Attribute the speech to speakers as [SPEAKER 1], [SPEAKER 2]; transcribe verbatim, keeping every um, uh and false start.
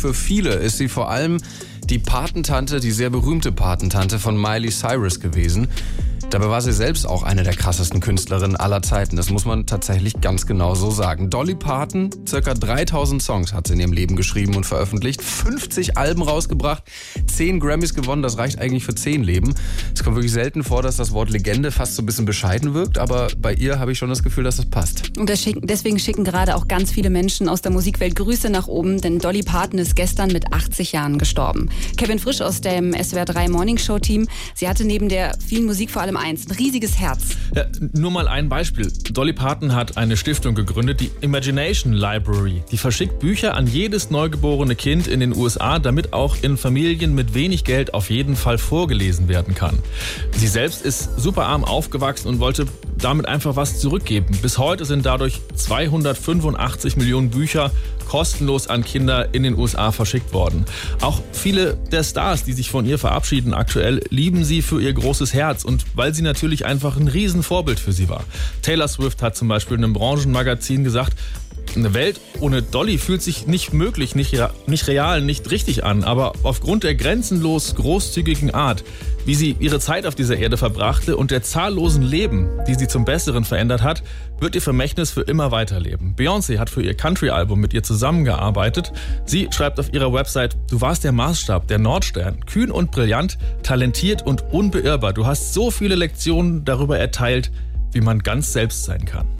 [SPEAKER 1] für viele ist sie vor allem die Patentante, die sehr berühmte Patentante von Miley Cyrus gewesen. Dabei war sie selbst auch eine der krassesten Künstlerinnen aller Zeiten. Das muss man tatsächlich ganz genau so sagen. Dolly Parton, circa dreitausend Songs hat sie in ihrem Leben geschrieben und veröffentlicht. fünfzig Alben rausgebracht, zehn Grammys gewonnen. Das reicht eigentlich für zehn Leben. Es kommt wirklich selten vor, dass das Wort Legende fast so ein bisschen bescheiden wirkt. Aber bei ihr habe ich schon das Gefühl, dass das passt.
[SPEAKER 2] Und deswegen schicken gerade auch ganz viele Menschen aus der Musikwelt Grüße nach oben. Denn Dolly Parton ist gestern mit achtzig Jahren gestorben. Kevin Frisch aus dem S W R drei Morning Show Team. Sie hatte neben der vielen Musik vor allem eins, ein riesiges Herz.
[SPEAKER 3] Ja, nur mal ein Beispiel. Dolly Parton hat eine Stiftung gegründet, die Imagination Library. Die verschickt Bücher an jedes neugeborene Kind in den U S A, damit auch in Familien mit wenig Geld auf jeden Fall vorgelesen werden kann. Sie selbst ist super arm aufgewachsen und wollte damit einfach was zurückgeben. Bis heute sind dadurch zweihundertfünfundachtzig Millionen Bücher kostenlos an Kinder in den U S A verschickt worden. Auch viele der Stars, die sich von ihr verabschieden aktuell, lieben sie für ihr großes Herz und weil sie natürlich einfach ein Riesenvorbild für sie war. Taylor Swift hat zum Beispiel in einem Branchenmagazin gesagt, eine Welt ohne Dolly fühlt sich nicht möglich, nicht, nicht real, nicht richtig an. Aber aufgrund der grenzenlos großzügigen Art, wie sie ihre Zeit auf dieser Erde verbrachte und der zahllosen Leben, die sie zum Besseren verändert hat, wird ihr Vermächtnis für immer weiterleben. Beyoncé hat für ihr Country-Album mit ihr zusammengearbeitet. Sie schreibt auf ihrer Website, du warst der Maßstab, der Nordstern, kühn und brillant, talentiert und unbeirrbar. Du hast so viele Lektionen darüber erteilt, wie man ganz selbst sein kann.